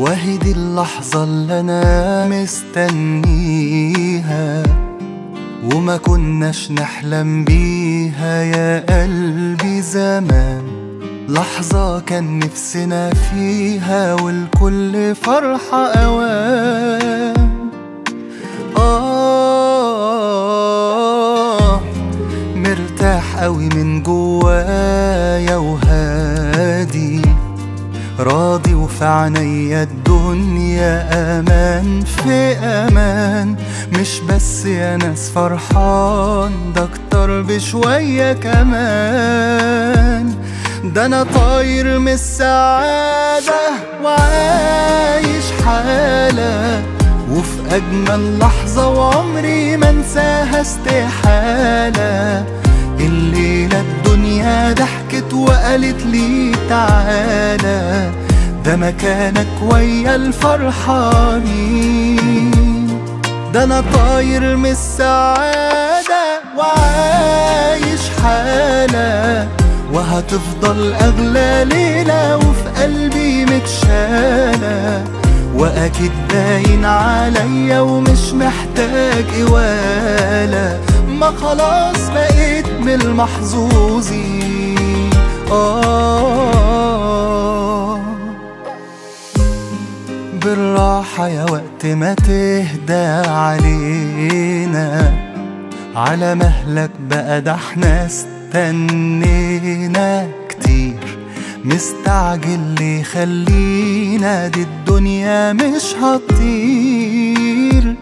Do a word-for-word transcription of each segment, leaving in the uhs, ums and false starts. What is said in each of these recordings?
وهي دي اللحظة اللي أنا مستنيها وما كناش نحلم بيها يا قلبي زمان. لحظة كان نفسنا فيها والكل فرحة أوان. آه مرتاح قوي من جوايا وهادي، راضي وفي عينيا الدنيا أمان في أمان. مش بس يا ناس فرحان، ده أكتر بشوية كمان. ده أنا طاير من السعادة وعايش حالة، وفي أجمل لحظة وعمري ما انساها استحالة. الليلة الدنيا ضحكت وقالت لي تعالى، ده مكانك ويا الفرحانين. ده أنا طاير من السعادة وعايش حالة، وهتفضل أغلى ليلة وفي قلبي متشالة. وأكيد باين عليا ومش محتاج إوالة، ما خلاص بقيت من المحظوظين. آه بالراحة يا وقت ما تهدى علينا، على مهلك بقى ده احنا استنينا كتير. مستعجل ليه؟ خلينا، دي الدنيا مش هتطير.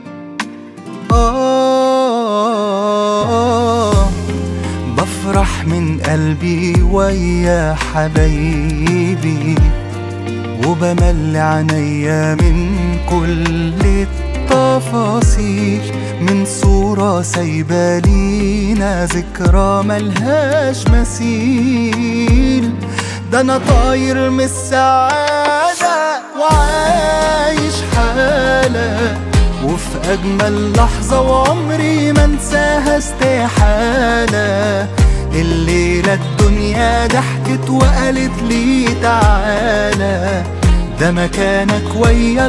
آه بفرح من قلبي ويا حبايبي، وبملي عينيا من كل التفاصيل. من صورة سايبالينا ذكرى ملهاش مثيل. ده أنا طاير من السعادة وعايش حالة، وفي أجمل لحظة وعمري ما انساها استحالة. الليلة الدنيا ضحكت وقالت لي تعالى، ده مكانك ويا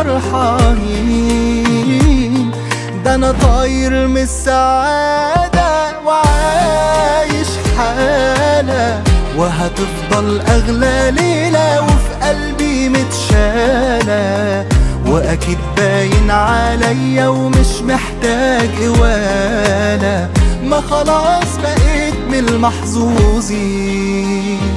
الفرحانين. ده أنا طاير من السعادة وعايش حالة، وهتفضل أغلى ليلة وفي قلبي متشالة. وأكيد باين عليا ومش محتاج إوالة، ما خلاص بقيت من المحظوظين.